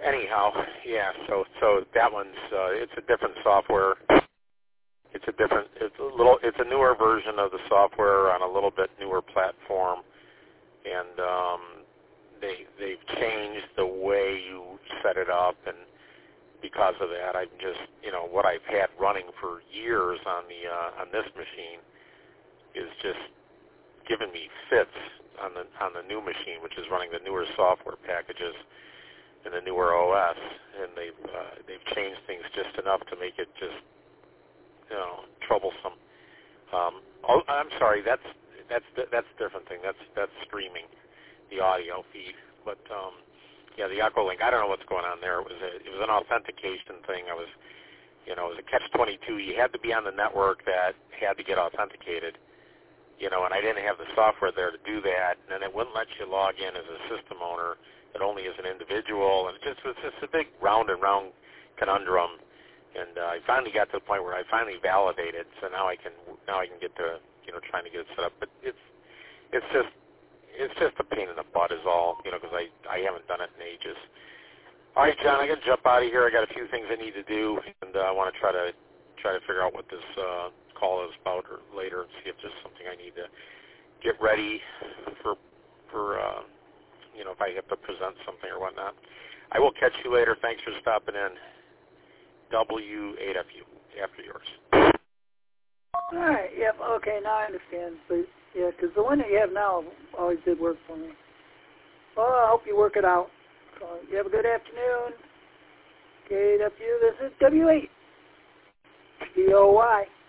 anyhow, yeah. So that one's it's a different software. It's a newer version of the software on a little bit newer platform, and they've changed the way you set it up, and because of that, I'm just what I've had running for years on this machine is just giving me fits on the new machine, which is running the newer software packages and the newer OS, and they've changed things just enough to make it just troublesome. I'm sorry, that's a different thing. That's streaming the audio feed, but yeah, the Echolink. I don't know what's going on there. It was an authentication thing. It was a catch-22. You had to be on the network that had to get authenticated. And I didn't have the software there to do that, and then it wouldn't let you log in as a system owner, but only as an individual, and it's just a big round and round conundrum. And I finally got to the point where I finally validated, so now I can get to trying to get it set up. But it's just a pain in the butt is all, because I haven't done it in ages. All right, John, I got to jump out of here. I got a few things I need to do, and I want to try to figure out what this call is about or later, and see if there's something I need to get ready for if I have to present something or whatnot. I will catch you later. Thanks for stopping in. W8FU, after yours. All right, yep, okay, now I understand. But, yeah, because the one that you have now always did work for me. Well, I hope you work it out. So you have a good afternoon. KW, this is W8. DOY.